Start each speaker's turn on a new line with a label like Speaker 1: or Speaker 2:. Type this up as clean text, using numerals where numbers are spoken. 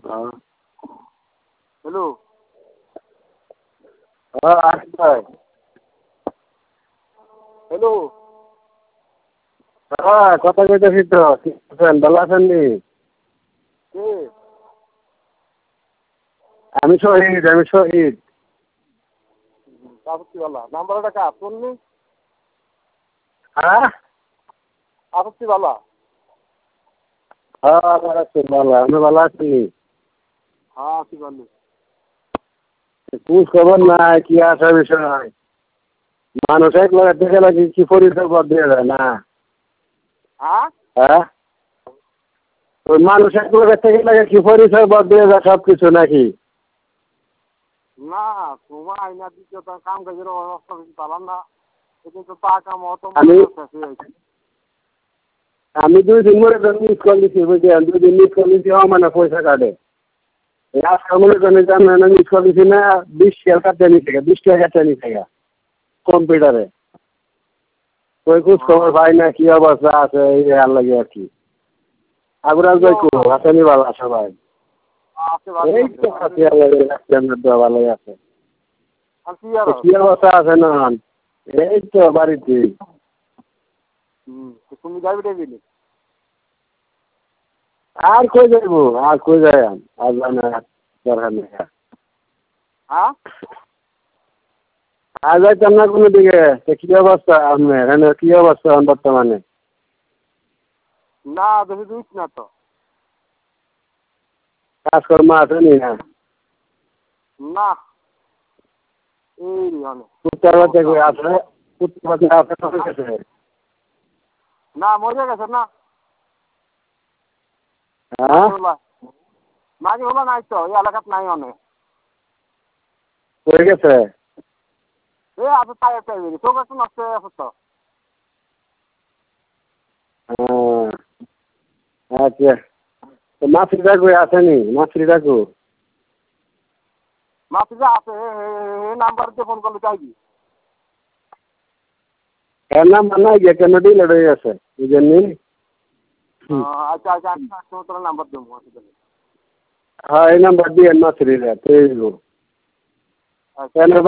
Speaker 1: হ্যাঁ
Speaker 2: হ্যালো
Speaker 1: হ্যাঁ আসিফ ভাই
Speaker 2: হ্যালো
Speaker 1: হ্যাঁ কথা কইতেছি তো ঠিক আছেন ভালো আছেন নি
Speaker 2: কে
Speaker 1: আমি শহীদ
Speaker 2: আপত্তিওয়ালা নাম্বারটা কা শুননি
Speaker 1: হ্যাঁ
Speaker 2: আপত্তিওয়ালা
Speaker 1: হ্যাঁ ভালো আছি ভালো আপনি ভালো আছেন নি
Speaker 2: হ্যাঁ কি বললি
Speaker 1: খোঁজ খবর নাই কি আসা বিষয় মানুষ এক লাগাতে গেলে কি পরিচয় পদ দিয়ে যায় না
Speaker 2: হ্যাঁ
Speaker 1: হ্যাঁ ওই মানুষ এক লাগাতে গেলে কি পরিচয় পদ দিয়ে যায় সব কিছু নাকি
Speaker 2: না তোমার আইনা দিতে তো কাম কাজের অবস্থা বেশি পালাম না এটা তো টাকা মতো
Speaker 1: আমি-
Speaker 2: শেষ হয়ে গেছে
Speaker 1: আমি 2 দিন মনে করেন মিস কল দিচ্ছি বুঝলেন 2 দিন মিস কল দিচ্ছি মানে পয়সা কাটে আজকে মনে করেন জানেন মিস কল দিচ্ছি না 20 টাকা কাটতে নিচ্ছে 20 টাকা কাটতে নিচ্ছে কম্পিউটারে ওই খোঁজ খবর পাই না কি অবস্থা আছে এই আর লাগে আর কি আগুরাল ভাই কো আসেনি ভালো সবাই
Speaker 2: আছে ভালো
Speaker 1: এই তো আছে আপনার দেওয়া ভালোই আছে
Speaker 2: আর কি আর
Speaker 1: কি অবস্থা আছে না এই তো বাড়িতে
Speaker 2: তুমি যাবি টেবিলে
Speaker 1: আর কই যাইবো আর কই যাই আর জানা দরকার নেই
Speaker 2: হ্যাঁ
Speaker 1: আর যাইতাম না কোনো দিকে কি অবস্থা আপনার কি অবস্থা বর্তমানে
Speaker 2: না বেশি দিস না তো
Speaker 1: কাজকর্ম আছে নি না
Speaker 2: না এই অনেক
Speaker 1: উত্তর বাচ্চা কই আছে উত্তর বাচ্চা আছে তো গেছে
Speaker 2: না মরে গেছে না
Speaker 1: হ্যাঁ
Speaker 2: মাঝে হলো নাই তো এই এলাকাত নাই অনেক
Speaker 1: হয়ে গেছে
Speaker 2: এই আছে তাই টেবিলে তোর কাছে নষ্ট হয়ে গেছে তো
Speaker 1: আচ্ছা তো মাছরিটা কই আসেনি মাছরিটা কো
Speaker 2: মাসিজা আছে এই নাম্বার দিয়ে ফোন করলে চাইবি
Speaker 1: এর নাম নাই গিয়ে কেন ডিলেট হয়ে গেছে বুঝেননি
Speaker 2: আচ্ছা আচ্ছা আমি তোর নাম্বার দেবো অসুবিধা নেই
Speaker 1: হ্যাঁ এই নাম্বার দিয়ে মাছরিটা পেয়ে যাবো
Speaker 2: আচ্ছা